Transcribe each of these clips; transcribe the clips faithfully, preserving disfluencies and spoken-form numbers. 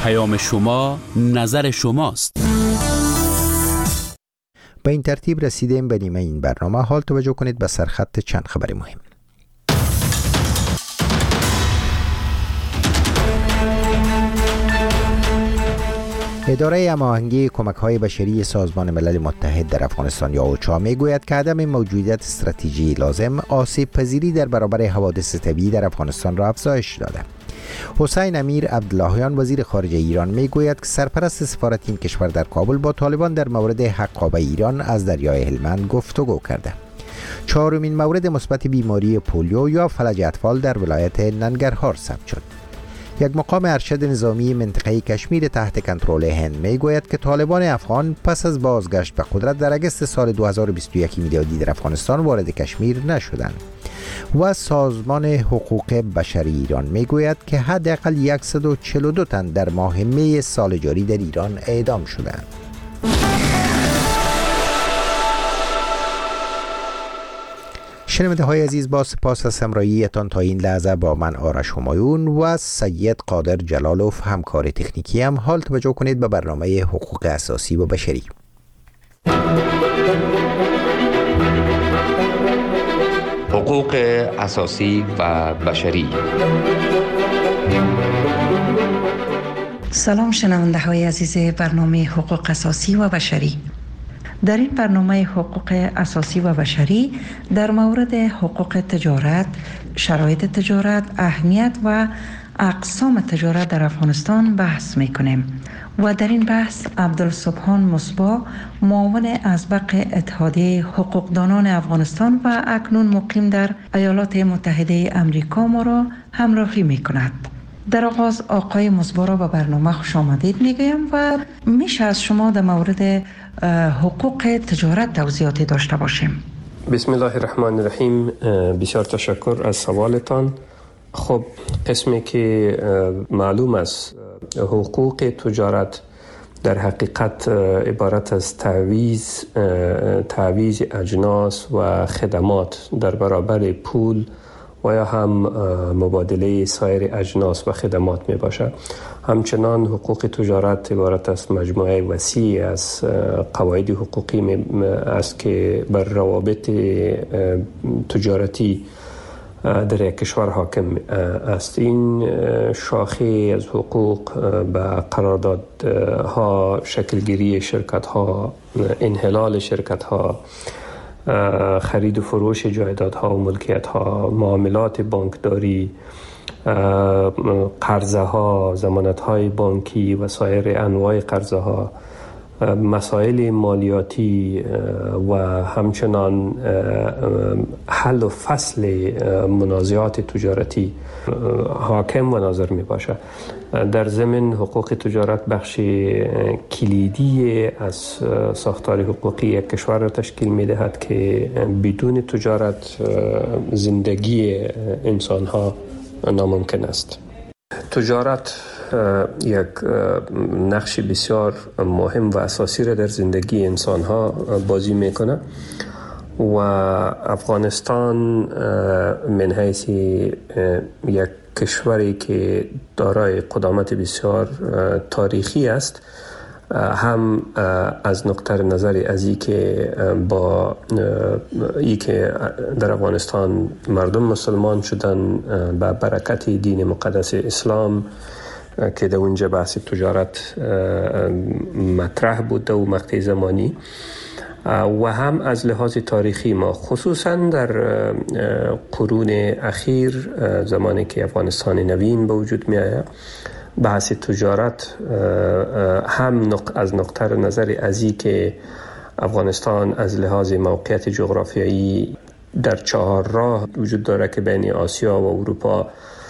پیام شما نظر شماست. به این ترتیب رسیدیم به نیمه این برنامه. حال توجه کنید به سرخط چند خبر مهم. اداره هماهنگی کمک‌های بشری سازمان ملل متحد در افغانستان یا اوچا میگوید که عدم موجودیت استراتژی لازم آسیب پذیری در برابر حوادث طبیعی در افغانستان را افزایش داده. حسین امیر عبداللهیان وزیر خارجه ایران میگوید که سرپرست سفارت این کشور در کابل با طالبان در مورد حقابه ایران از دریای هلمند گفتگو کرده. چهارمین مورد مثبت بیماری پولیو یا فلج اطفال در ولایت ننگرهار ثبت شد. یک مقام ارشد نظامی منطقه کشمیر تحت کنترل هند میگوید که طالبان افغان پس از بازگشت به قدرت در اگست سال دو هزار و بیست و یک میلادی در افغانستان وارد کشمیر نشدند. و سازمان حقوق بشری ایران میگوید که حداقل صد و چهل و دو تن در ماه می سال جاری در ایران اعدام شدند. شنونده های عزیز، با سپاس از همراهیتان تا این لحظه با من آرش همایون و سید قادر جلالوف همکار تکنیکی هم حال توجه کنید به برنامه حقوق اساسی و بشری. حقوق اساسی و بشری. سلام شنونده های عزیز برنامه حقوق اساسی و بشری. در این برنامه حقوق اساسی و بشری در مورد حقوق تجارت، شرایط تجارت، اهمیت و اقسام تجارت در افغانستان بحث میکنیم و در این بحث عبدالسبحان مصباح، معاون ازبق اتحادیه حقوقدانان افغانستان و اکنون مقیم در ایالات متحده امریکا ما را همراهی میکند. در آغاز آقای مصباح را به برنامه خوش آمدید میگویم و میشه از شما در مورد حقوق تجارت توضیحاتی داشته باشیم. بسم الله الرحمن الرحیم. بسیار تشکر از سوالتان. خب قسمی که معلوم است حقوق تجارت در حقیقت عبارت از تعویض تعویض اجناس و خدمات در برابر پول و یا هم مبادله سایر اجناس و خدمات می باشد. همچنان حقوق تجارت عبارت است مجموعه وسیع از قواعد حقوقی می است که بر روابط تجارتی در یک کشور حاکم است. این شاخه از حقوق به قراردادها، شکلگیری شرکت ها، انحلال شرکت ها، خرید و فروش جایدادها و ملکیت ها، معاملات بانکداری، قرضه ها، ضمانت های بانکی و سایر انواع قرضه ها، مسائل مالیاتی و همچنان حل و فصل منازعات تجارتی حاکم و ناظر می باشد. در ضمن حقوق تجارت بخش کلیدی از ساختار حقوقی یک کشور را تشکیل می دهد که بدون تجارت زندگی انسان ها ناممکن است. تجارت یک نقش بسیار مهم و اساسی را در زندگی انسان ها بازی میکنه و افغانستان من حیث یک کشوری که دارای قدامت بسیار تاریخی است، هم از نقطه نظر از این که با ای که در افغانستان مردم مسلمان شدن با برکت دین مقدس اسلام که در اونجا بحث تجارت مطرح بوده و مقطع زمانی، و هم از لحاظ تاریخی ما خصوصا در قرون اخیر زمانی که افغانستان نوین به وجود می آید بحث تجارت هم از نقطه نظر ازی که افغانستان از لحاظ موقعیت جغرافیایی در چهار راه وجود داره که بین آسیا و اروپا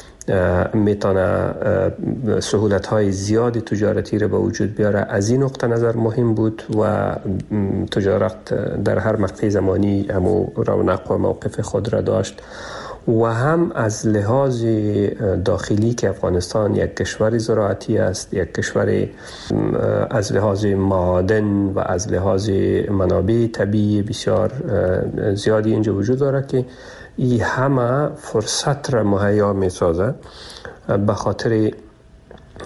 میتونه سهولت‌های زیاد تجارتی رو به وجود بیاره. از این نقطه نظر مهم بود و تجارت در هر مقطع زمانی همو رونق و موقف خود را داشت و هم از لحاظ داخلی که افغانستان یک کشور زراعتی است، یک کشور از لحاظ معادن و از لحاظ منابع طبیعی بسیار زیادی اینجا وجود داره که این همه فرصت را مهیا می سازه به خاطر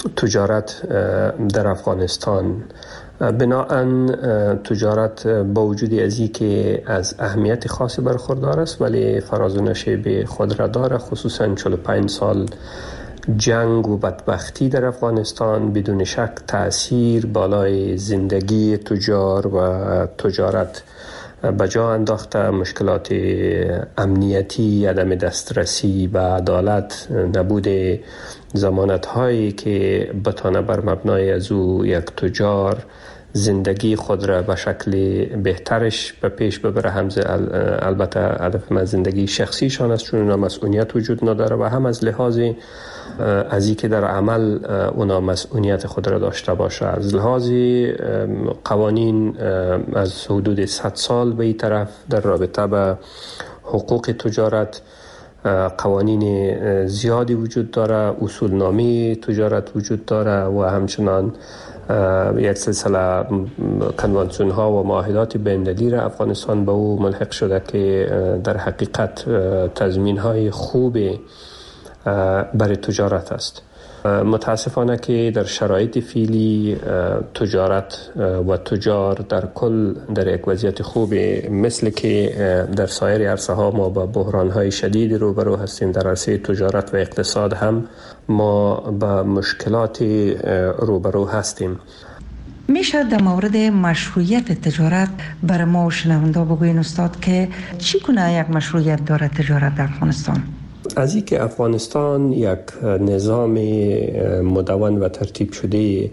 تجارت در افغانستان. بناهن تجارت با وجود از این که از اهمیت خاصی برخوردار است ولی فراز و نشیب خود را داره، خصوصا چهل و پنج سال جنگ و بدبختی در افغانستان بدون شک تأثیر بالای زندگی تجار و تجارت بجا انداخته. مشکلات امنیتی، عدم دسترسی به عدالت، نبود ضمانت هایی که بتانه بر مبنای از او یک تجار زندگی خود را به شکل بهترش به پیش ببره. هم البته هدف من زندگی شخصیشان است چون اونا مسئولیت وجود نداره و هم از لحاظ از این که در عمل اونا مسئولیت خود را داشته باشه. از لحاظ قوانین از حدود صد سال به این طرف در رابطه به حقوق تجارت قوانین زیادی وجود داره، اصولنامه تجارت وجود داره و همچنان یک سلسله کنوانسیون ها و معاهدات بین‌المللی را افغانستان به او ملحق شده که در حقیقت تضمین های خوب برای تجارت است. متاسفانه که در شرایط فعلی تجارت و تجار در کل در یک وضعیت خوب مثل که در سایر عرصه ها ما با بحران های شدید روبرو هستیم. در عرصه تجارت و اقتصاد هم ما با مشکلات روبرو هستیم. میشه در مورد مشروعیت تجارت برای ما و شنونده بگوین استاد که چی کنه یک مشروعیت داره تجارت در افغانستان؟ از این که افغانستان یک نظام مدون و ترتیب شده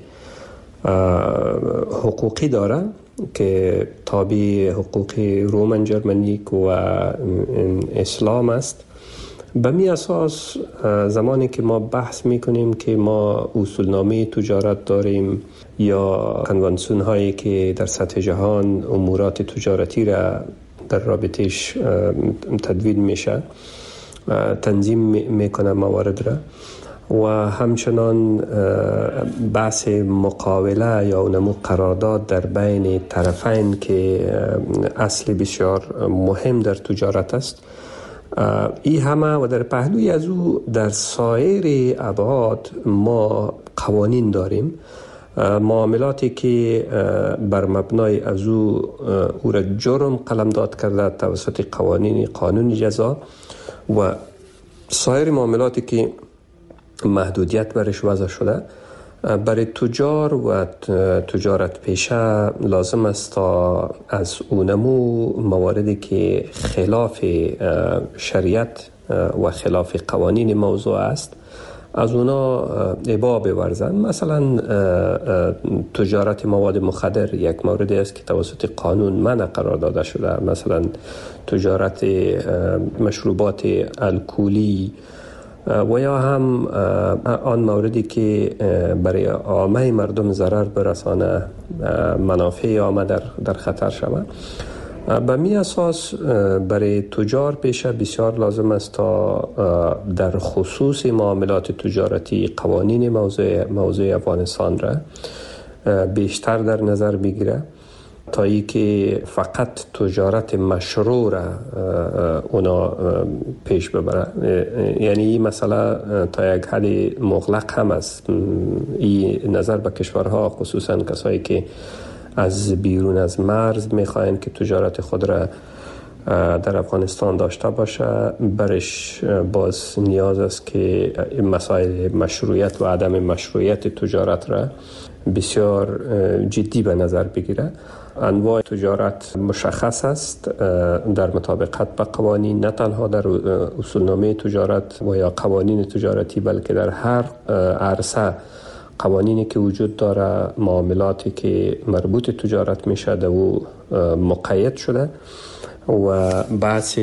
حقوقی داره که تابع حقوق رومن جرمنیک و اسلام است، به می اساس زمانی که ما بحث میکنیم که ما اصولنامه تجارت داریم یا کنوانسیون هایی که در سطح جهان امورات تجارتی را در رابطهش تدوین میشه، تنظیم میکنه موارد را و همچنان بحث مقاوله یا نمو قرارداد در بین طرفین که اصل بسیار مهم در تجارت است. این همه و در پهلوی از او در سایر ابعاد ما قوانین داریم، معاملاتی که بر مبنای از او او را جرم قلمداد کرده توسط قوانین قانون جزا و سایر معاملاتی که محدودیت برش وضع شده. برای تجار و تجارت پیشه لازم است تا از اونمو مواردی که خلاف شریعت و خلاف قوانین موضوع است از اونا ابا بورزن. مثلا تجارت مواد مخدر یک موردی است که توسط قانون منع قرار داده شده. مثلا تجارت مشروبات الکلی و یا هم آن موردی که برای عامه مردم ضرر برسانه، منافع عامه در در خطر شود. به می اساس برای تجار پیشه بسیار لازم است تا در خصوص معاملات تجارتی قوانین موضوع موضوع افغانستان را بیشتر در نظر بگیره تا ای که فقط تجارت مشروع را اونا پیش ببره. یعنی این مسئله تا یک حد مغلق هم است. این نظر به کشورها خصوصا کسایی که از بیرون از مرز میخواین که تجارت خود را در افغانستان داشته باشه، برش باز نیاز است که مسائل مشروعیت و عدم مشروعیت تجارت را بسیار جدی به نظر بگیره. انواع تجارت مشخص است در مطابقت با قوانین، نه تنها در اصولنامه تجارت و یا قوانین تجارتی بلکه در هر عرصه قوانینی که وجود داره، معاملاتی که مربوط تجارت میشه در او مقید شده و بحث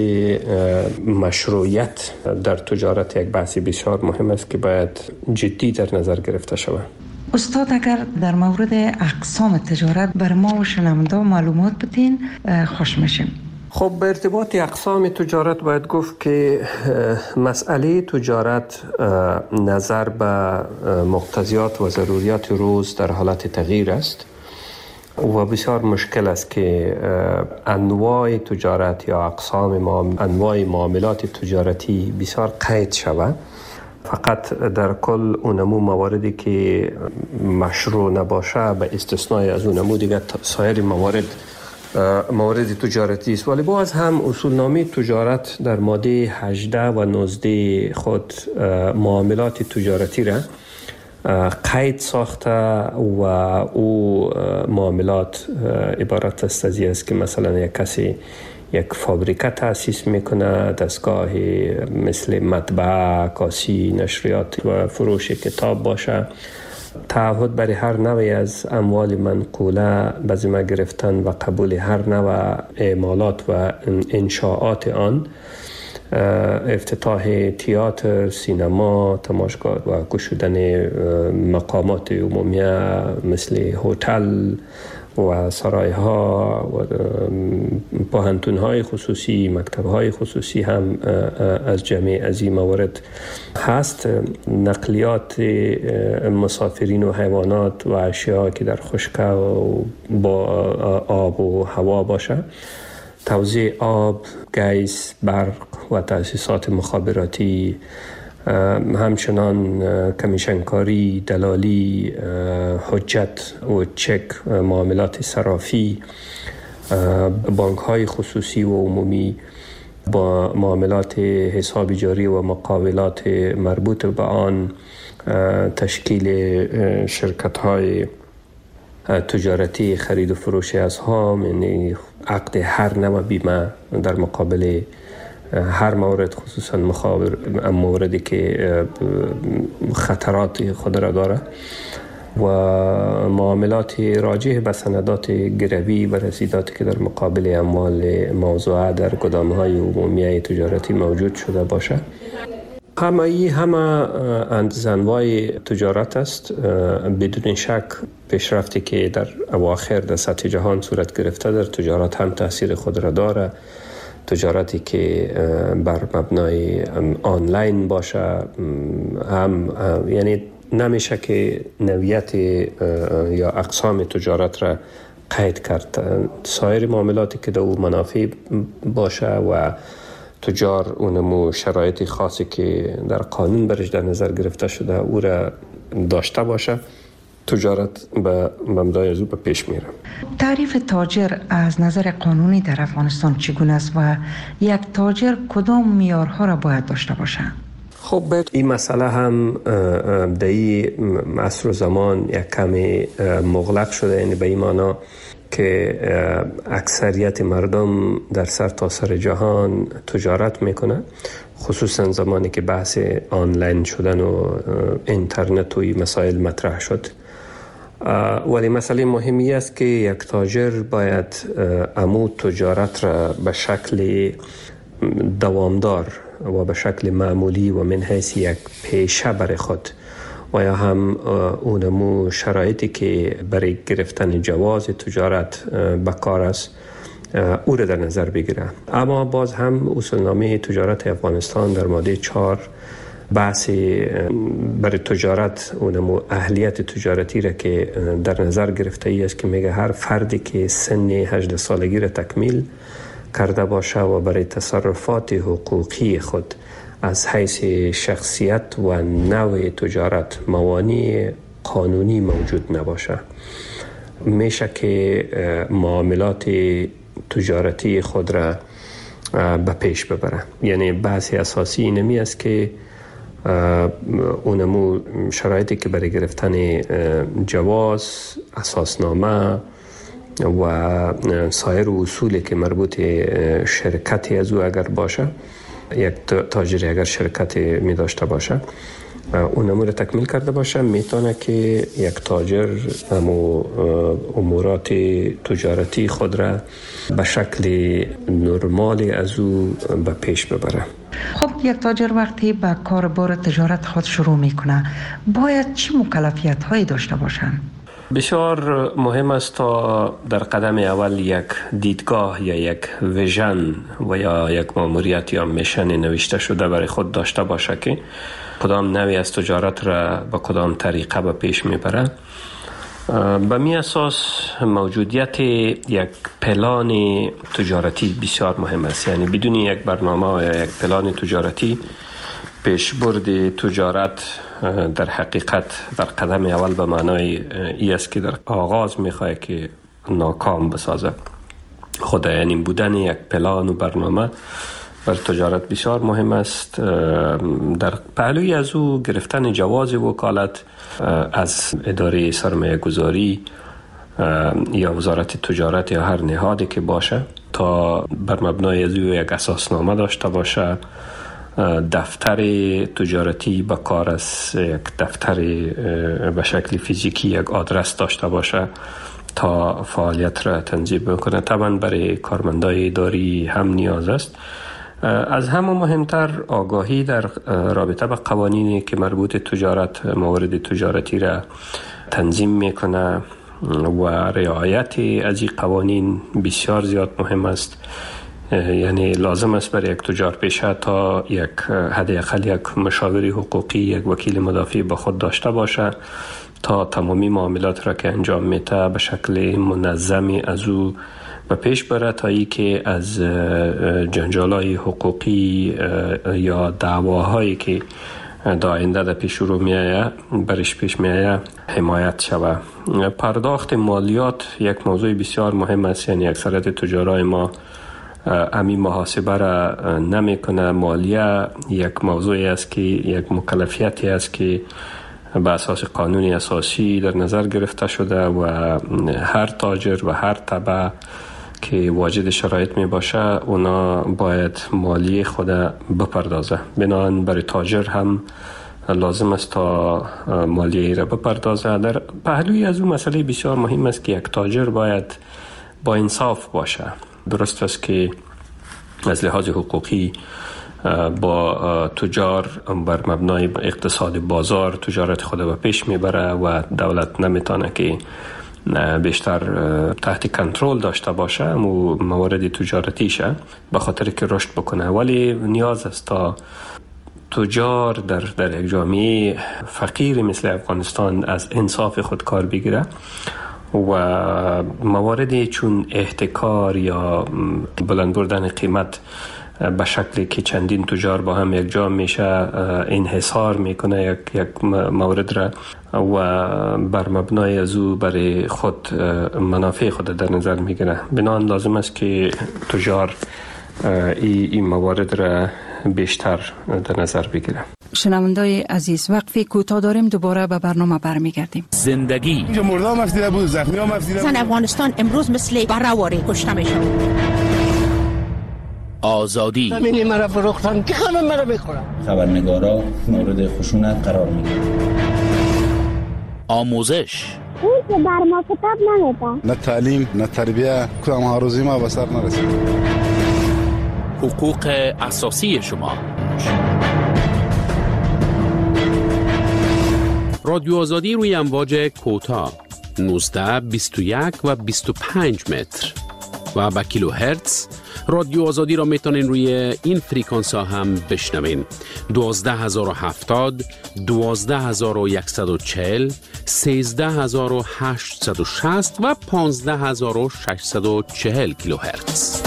مشروعیت در تجارت یک بحث بسیار مهم است که باید جدی در نظر گرفته شود. استاد اگر در مورد اقسام تجارت بر ما و شنونده معلومات بدین خوش میشیم. خب به ارتباط اقسام تجارت باید گفت که مسئله تجارت نظر به مقتضیات و ضروریات روز در حالت تغییر است و بسیار مشکل است که انواع تجارت یا اقسام انواع معاملات تجارتی بسیار قید شود. فقط در کل اونمو مواردی که مشروع نباشه به استثنای از اونمو دیگه سایر موارد موارد تجارتی است. ولی باز هم اصولنامه تجارت در ماده هجده و نوزده خود معاملات تجارتی را قید ساخته و او معاملات عبارت است از است که مثلا یک کسی یک فابریکه تأسیس میکنه، دستگاه مثل مطبعه، عکاسی، نشریات و فروش کتاب باشه، تعهد برای هر نوعی از اموال منقوله به ذمه گرفتن و قبول هر نوع اعمالات و انشاءات آن، افتتاح تئاتر، سینما، تماشاگاه و گشودن مقامات عمومیه مثل هتل و سرایها و پوهنتون‌های خصوصی، مکتب‌های خصوصی هم از جمعی از این موارد هست. نقلیات مسافرین و حیوانات و اشیاء که در خشک و با آب و هوا باشه، توزیع آب، گیس، برق و تأسیسات مخابراتی، همچنان کمیشنکاری، دلالی، حجت و چک، معاملات صرافی، بانک های خصوصی و عمومی، با معاملات حساب جاری و مقاولات مربوط به آن، تشکیل شرکت های تجارتی، خرید و فروش اسهام، یعنی عقد هر نوع بیمه در مقابل هر مورد، خصوصا مخابر موردی که خطرات خود را داره، و معاملات راجع به سندات گروی و رسیداتی که در مقابل اموال موضوعه در گدام‌های عمومی تجارتی موجود شده باشه. همه ای همه انواع تجارت است. بدون شک پیشرفتی که در اواخر در سطح جهان صورت گرفته در تجارت هم تاثیر خود را داره. تجارتی که بر مبنای آنلاین باشه هم، یعنی نمیشه که نوعیت یا اقسام تجارت را قید کرد. سایر معاملاتی که در او منافع باشه و تجار اونمو شرایط خاصی که در قانون برش در نظر گرفته شده او را داشته باشه، تجارت به مبنای از او به پیش میره. تعریف تاجر از نظر قانونی در افغانستان چگونه است و یک تاجر کدام معیارها را باید داشته باشد؟ خب این مسئله هم در این عصر و زمان یک کمی مغلق شده، یعنی به این معنا که اکثریت مردم در سر تا سر جهان تجارت میکنه، خصوصا زمانی که بحث آنلاین شدن و اینترنت و این مسائل مطرح شد. ولی مسئله مهمی است که یک تاجر باید امو تجارت را به شکل دوامدار و به شکل معمولی و من حیث یک پیشه برای خود و یا هم اونمو شرایطی که برای گرفتن جواز تجارت به کار است او را در نظر بگیره. اما باز هم اصولنامه تجارت افغانستان در ماده چهار بحث برای تجارت اونمو اهلیت تجارتی را که در نظر گرفته ای است که میگه هر فردی که سن هجده سالگی را تکمیل کرده باشه و برای تصرفات حقوقی خود از حیث شخصیت و نوع تجارت موانع قانونی موجود نباشه، میشه که معاملات تجارتی خود را به پیش ببره. یعنی بحث اساسی اینمی است که اونمو شرایطی که برای گرفتن جواز، اساسنامه و سایر اصولی که مربوط شرکتی از او اگر باشه، یک تاجری اگر شرکتی می داشته باشه اون امور تکمیل کرده باشه، میتونه که یک تاجر امو امورات تجارتی خود را به شکل نرمالی از او به پیش ببره. خب یک تاجر وقتی به کاربار تجارت خود شروع میکنه باید چه مکلفیت هایی داشته باشند؟ بسیار مهم است تا در قدم اول یک دیدگاه یا یک ویژن و یا یک ماموریت یا میشن نوشته شده برای خود داشته باشه که کدام نوعی از تجارت را با کدام طریقه به پیش میبره. به می اساس موجودیت یک پلان تجارتی بسیار مهم است. یعنی بدون یک برنامه یا یک پلان تجارتی پیشبرد تجارت در حقیقت در قدم اول به معنای ای است که در آغاز میخواد که ناکام بسازه. خود یعنی بودن یک پلان و برنامه بر تجارت بسیار مهم است. در پهلوی از او گرفتن جواز وکالت از اداره سرمایه گذاری یا وزارت تجارت یا هر نهادی که باشه تا بر مبنای از او یک اساسنامه داشته باشه، دفتر تجارتی به کار است، یک دفتر به شکل فیزیکی، یک آدرس داشته باشه تا فعالیت را تنظیم بکنه. طبعا برای کارمندای اداری هم نیاز است. از همه مهمتر آگاهی در رابطه با قوانینی که مربوط تجارت، موارد تجارتی را تنظیم میکنه و رعایت از این قوانین بسیار زیاد مهم است. یعنی لازم است برای یک تجار پیشه تا یک حداقل یک مشاور حقوقی، یک وکیل مدافع با خود داشته باشه تا تمامی معاملات را که انجام میده به شکل منظمی از او به پیش بره تا ای که از جنجالای حقوقی یا دعواهایی که در آینده در پیش رو میایه برش پیش میایه حمایت شوه. پرداخت مالیات یک موضوع بسیار مهم است. یعنی اکثریت تجارای ما امی محاسبه را نمی کنه. مالیه یک موضوعی است که یک مکلفیتی است که به اساس قانون اساسی در نظر گرفته شده و هر تاجر و هر تبع که واجد شرایط می باشه اونا باید مالیه خود بپردازه. بنابراین برای تاجر هم لازم است تا مالیه را بپردازه. در پهلوی از اون مسئله بسیار مهم است که یک تاجر باید با انصاف باشه. درست است که از لحاظ حقوقی با تجار بر مبنای اقتصاد بازار تجارت خود به پیش میبره و دولت نمیتونه که بیشتر تحت کنترل داشته باشه و موارد تجارتیشه به خاطر که رشد بکنه. ولی نیاز است تا تجار در در یک جامعه فقیر مثل افغانستان از انصاف خود کار بگیره و مواردی چون احتکار یا بلند بردن قیمت به شکلی که چندین تجار با هم یک جا میشه انحصار میکنه یک یک مورد را و بر مبنای از او برای خود منافع خود در نظر میگیره. بنابراین لازم است که تجار این ای موارد را بیشتر در نظر بگیره. شنوندای عزیز، وقفی کوتاه داریم، دوباره به برنامه برمیگردیم. زندگی اینجا مردم افزیده بود، زخمی هم افزیده بود. زن افغانستان امروز مثل برهواری کشته میشه. آزادی همینی مرا فروختن که خانم مرا بخورم. خبرنگارا مورد خشونت قرار میگیرن. آموزش اون که بر ما کتاب نمیده. نه تعلیم نه تربیه کدام هاروزی ما به سر نرسید. حقوق اساسی شما. رادیو آزادی روی امواج کوتاه نوزده، بیست و یک و بیست و پنج متر و با کیلو هرتز. رادیو آزادی را میتونین روی این فریکانس ها هم بشنوین. دوازده هزار و هفتاد، دوازده هزار و صد و چهل، سیزده هزار و هشتصد و شصت و پانزده هزار و ششصد و چهل کیلو هرتز.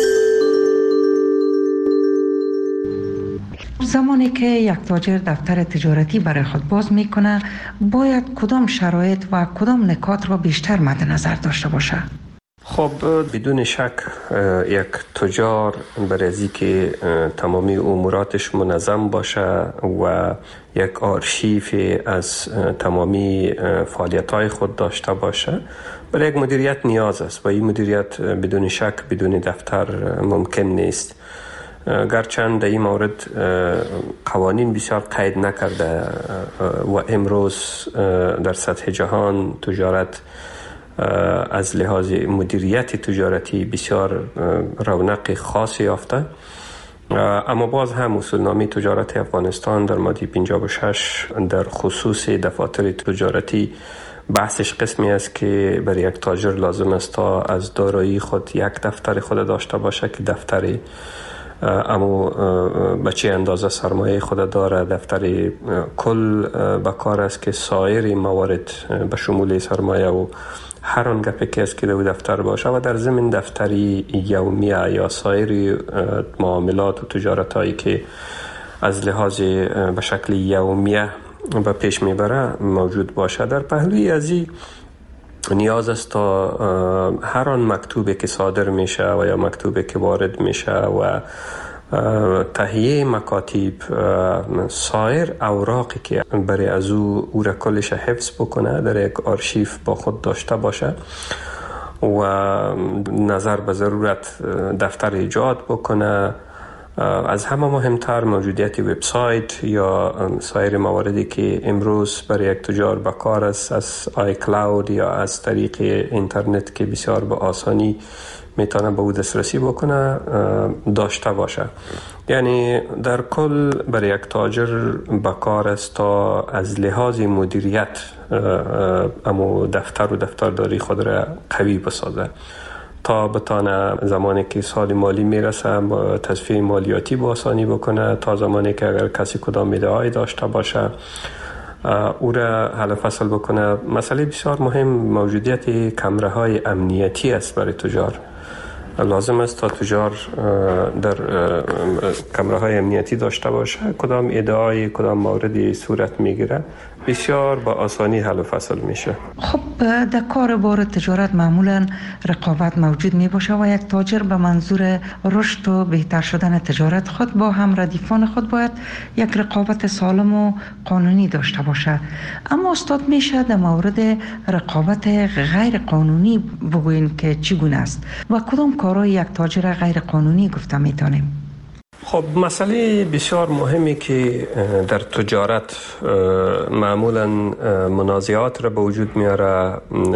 زمانی که یک تاجر دفتر تجارتی برای خود باز میکنه باید کدام شرایط و کدام نکات را بیشتر مد نظر داشته باشه؟ خب بدون شک یک تجار برای از اینکه تمامی اموراتش منظم باشه و یک آرشیف از تمامی فعالیت‌های خود داشته باشه برای یک مدیریت نیاز است و این مدیریت بدون شک بدون دفتر ممکن نیست. گرچند در این مورد قوانین بسیار قید نکرده و امروز در سطح جهان تجارت از لحاظ مدیریت تجارتی بسیار رونق خاصی یافته، اما باز هم اصولنامه تجارت افغانستان در ماده پنجاه و شش در خصوص دفاتر تجارتی بحثش قسمی است که برای یک تاجر لازم است تا از دارایی خود یک دفتر خود داشته باشه که دفتری اما به چه اندازه سرمایه خود داره، دفتر کل به کار است که سایر موارد به شمول سرمایه و هر آن گپی که است که در دفتر باشه و در ضمن دفتری یومیه یا سایر معاملات و تجارت هایی که از لحاظ به شکل یومیه به پیش میبره موجود باشه. در پهلوی از این نیاز است تا هر آن مکتوبی که صادر میشه و یا مکتوبی که وارد میشه و تهیه مکاتیب سایر اوراقی که برای از او او را کلش حفظ بکنه در یک آرشیف با خود داشته باشه و نظر به ضرورت دفتر ایجاد بکنه. از همه مهمتر موجودیت وبسایت یا سایر مواردی که امروز برای یک تجار به کار است از آی کلاود یا از طریق اینترنت که بسیار به آسانی میتونه به او دسترسی بکنه داشته باشه. یعنی در کل برای یک تاجر به کار است تا از لحاظ مدیریت امو دفتر و دفترداری خود را قوی بسازه تا بتانه زمانی که سال مالی میرسه با تصفیه مالیاتی با آسانی بکنه، تا زمانی که اگر کسی کدام ادعایی داشته باشه او را حل فصل بکنه. مسئله بسیار مهم موجودیت کمره های امنیتی است برای تجار. لازم است تا تجار در کمره های امنیتی داشته باشه، کدام ادعای کدام موردی صورت میگیره بسیار با آسانی حل و فصل میشه. خب در کار بار تجارت معمولا رقابت موجود می باشه و یک تاجر به منظور رشد و بهتر شدن تجارت خود با هم ردیفان خود باید یک رقابت سالم و قانونی داشته باشه. اما استاد میشه در مورد رقابت غیر قانونی بگوین که چگونه است و کدام کارهای یک تاجر غیر قانونی گفته میتونیم؟ خب مسئله بسیار مهمی که در تجارت معمولا منازعات را به وجود میاره،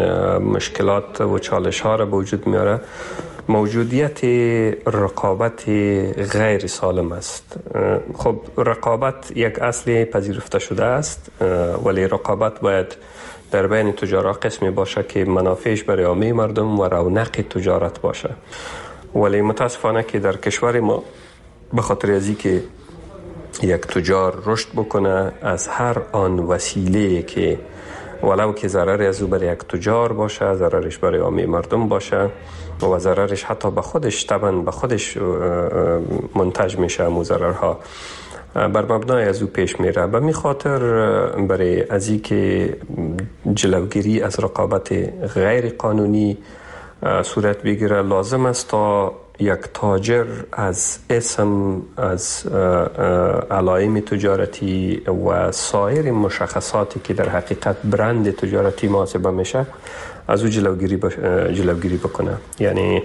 مشکلات و چالش ها را به وجود میاره، موجودیت رقابت غیر سالم است. خب رقابت یک اصل پذیرفته شده است، ولی رقابت باید در بین تجارا قسمی باشه که منافعش برای عامه مردم و رونق تجارت باشه. ولی متاسفانه که در کشور ما به خاطر ازی که یک تجار رشد بکنه از هر آن وسیله که ولو که ضرر از او برای یک تجار باشه، ضررش برای عامه مردم باشه و ضررش حتی به خودش طبعا به خودش منتج میشه، مو ضررها بر مبنای از او پیش میره. به می خاطر برای ازی که جلوگیری از رقابت غیر قانونی صورت بگیره لازم است تا یک تاجر از اسم، از علائم تجارتی و سایر مشخصاتی که در حقیقت برند تجارتی محاسبه میشه از او جلوگیری جلوگیری بکنه. یعنی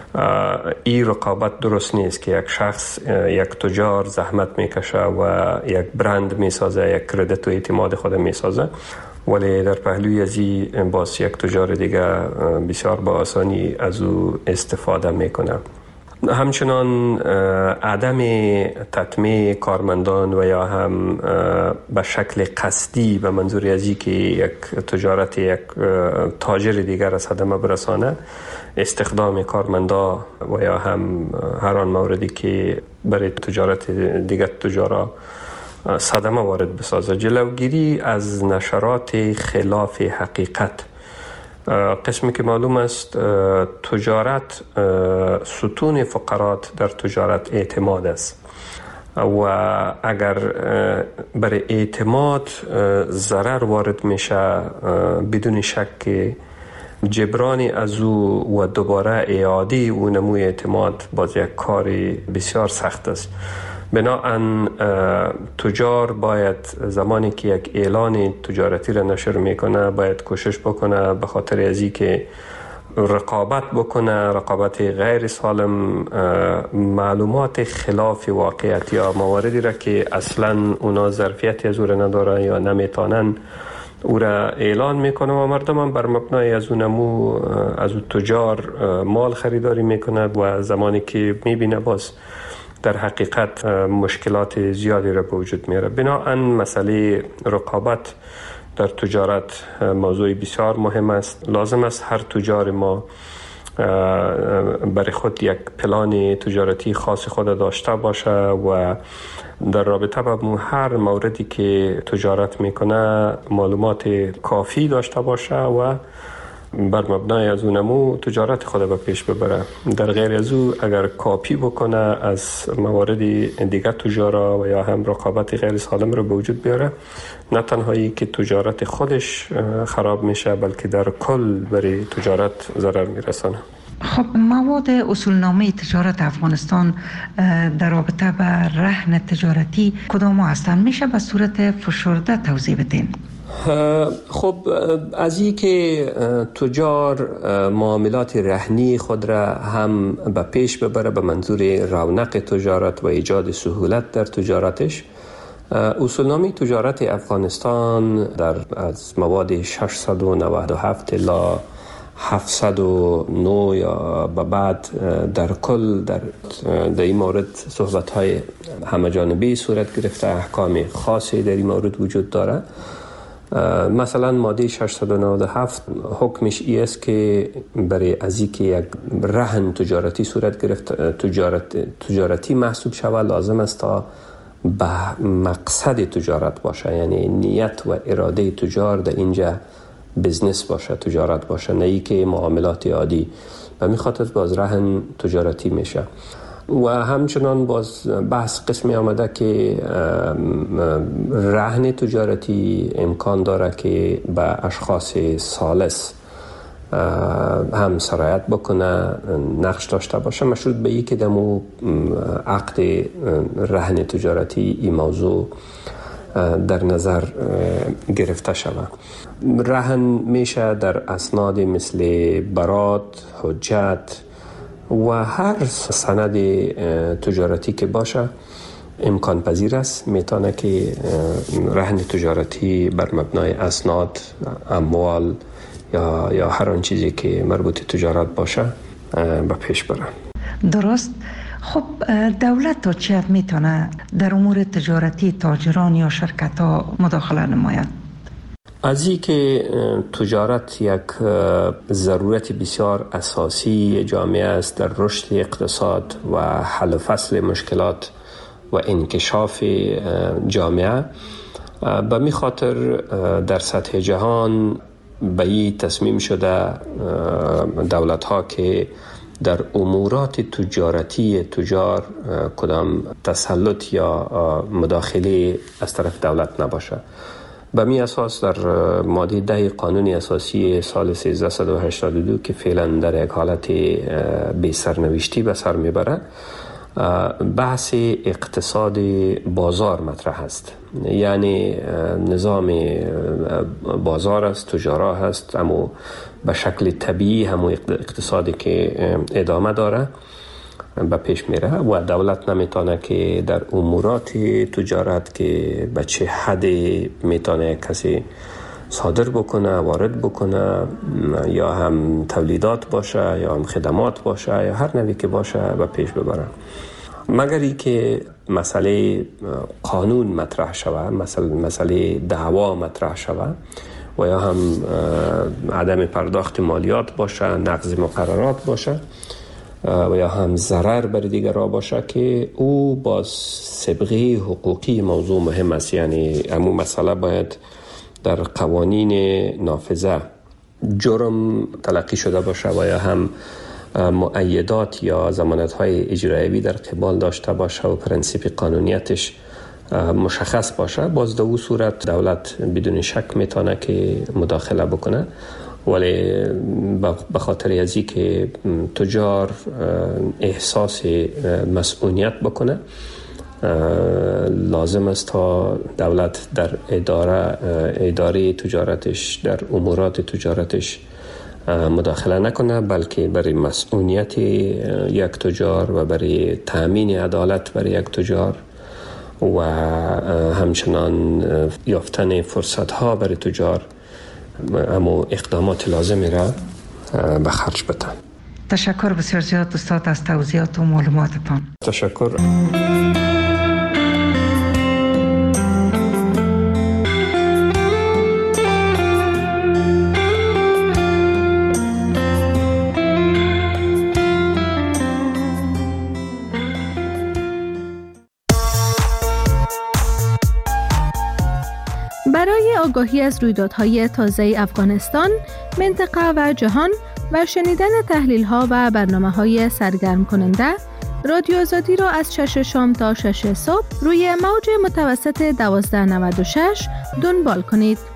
این رقابت درست نیست که یک شخص، یک تجار زحمت میکشه و یک برند میسازه، یک کردیت و اعتماد خود میسازه، ولی در پهلوی از این باز یک تجار دیگه بسیار با آسانی از او استفاده میکنه. همچنان عدم تطمیع کارمندان و یا هم به شکل قصدی به منظور ازی که یک تجارت یک تاجر دیگر از صدمه برسانه، استخدام کارمندا و یا هم هر آن موردی که برای تجارت دیگر تجارا صدمه وارد بسازه. جلوگیری از نشرات خلاف حقیقت. قسمی که معلوم است تجارت ستون فقرات در تجارت اعتماد است و اگر برای اعتماد ضرر وارد میشه بدون شک جبرانی از او و دوباره اعاده او نموی اعتماد باز یک کاری بسیار سخت است. بناهن تجار باید زمانی که یک اعلان تجارتی را نشر میکنه باید کوشش بکنه به خاطر ازی که رقابت بکنه، رقابت غیر سالم، معلومات خلاف واقعیت یا مواردی را که اصلا اونا ظرفیتی از او را نداره یا نمیتونن او را اعلان میکنه و مردم هم بر مبنای از اون نمو از اون تجار مال خریداری میکنه و زمانی که میبینه باز در حقیقت مشکلات زیادی را به وجود میاره. بناهن مسئله رقابت در تجارت موضوع بسیار مهم است. لازم است هر تجار ما برای خود یک پلان تجارتی خاص خود داشته باشه و در رابطه با هر موردی که تجارت میکنه معلومات کافی داشته باشه و بر مبنای از اونمو تجارت خود به پیش ببره. در غیر از او اگر کاپی بکنه از موارد دیگر تجارا و یا هم رقابت غیر سالم رو به وجود بیاره، نه تنهایی که تجارت خودش خراب میشه بلکه در کل برای تجارت ضرر میرسانه. خب مواد اصولنامه تجارت افغانستان در رابطه با رهن تجارتی کدام هستند؟ میشه به صورت فشرده توضیح بدین؟ خب از این که تجار معاملات رهنی خود را هم به پیش ببره به منظور رونق تجارت و ایجاد سهولت در تجارتش، اصولنامه تجارت افغانستان در از مواد ششصد و نود و هفت الی هفتصد و نه یا به بعد در کل در در این مورد صحبت‌های همه جانبه صورت گرفته، احکام خاصی در این مورد وجود داره. مثلا ماده ششصد و نود و هفت حکمش ای است که برای از اینکه یک رهن تجارتی صورت گرفت تجارت تجارتی محسوب شود لازم است تا به مقصد تجارت باشه، یعنی نیت و اراده تجار در اینجا بزنس باشه، تجارت باشه، نه ای که معاملات عادی. و می خاطر باز رهن تجارتی میشه. و همچنان باز بحث قسمی آمده که رهن تجارتی امکان داره که به اشخاص ثالث هم سرایت بکنه، نقش داشته باشه، مشروط به این که دمو عقد رهن تجارتی این موضوع در نظر گرفته شود. رهن میشه در اسناد مثل برات، حجت و هر سند تجارتی که باشه امکان پذیر است. میتونه که رهن تجارتی بر مبنای اسناد، اموال یا یا هر آن چیزی که مربوط تجارت باشه به پیش بره. درست. خب دولت تا چه حد میتونه در امور تجارتی تاجران یا شرکت ها مداخله نماید؟ از این که تجارت یک ضرورت بسیار اساسی جامعه است در رشد اقتصاد و حل و فصل مشکلات و انکشاف جامعه، به می خاطر در سطح جهان به این تصمیم شده دولت ها که در امورات تجارتی تجار کدام تسلط یا مداخله از طرف دولت نباشه. به می اساس در ماده ده قانون اساسی سال سیزده و هشتاد و دو که فعلا در یک حالت بی سرنوشتی به سر میبره، بحث اقتصاد بازار مطرح است. یعنی نظام بازار است، تجارا هست، اما به شکل طبیعی همون اقتصادی که ادامه داره به پیش میره و دولت نمیتونه که در امورات تجارت که به چه حد میتونه کسی صادر بکنه، وارد بکنه، یا هم تولیدات باشه یا هم خدمات باشه یا هر نوعی که باشه به پیش ببره، مگر ای که مسئله قانون مطرح شوه، مسئله مسئله دعوا مطرح شوه و یا هم عدم پرداخت مالیات باشه، نقض مقررات باشه و یا هم ضرر بر دیگران باشه که او با سابقه حقوقی موضوع مهم است. یعنی همون مسئله باید در قوانین نافذه جرم تلقی شده باشه و یا هم مؤیدات یا ضمانت‌های اجرایی در قبال داشته باشه و پرنسیپ قانونیتش مشخص باشه. باز در اون صورت دولت بدون شک میتونه که مداخله بکنه، ولی به خاطر ازی که تجار احساس مسئولیت بکنه لازم است تا دولت در اداره اداره تجارتش، در امورات تجارتش مداخله نکنه، بلکه برای مسئولیت یک تجار و برای تأمین عدالت برای یک تجار و همچنان یافتن فرصت ها برای تجار اما اقدامات لازمی را به خرج بده. تشکر بسیار زیاد استاد از توضیحات و معلوماتتان. تشکر. برای آگاهی از رویدادهای تازه افغانستان، منطقه و جهان و شنیدن تحلیل‌ها و برنامه‌های سرگرم کننده، رادیو آزادی را از شش شام تا شش صبح روی موج متوسط دوازده نود و شش دنبال کنید.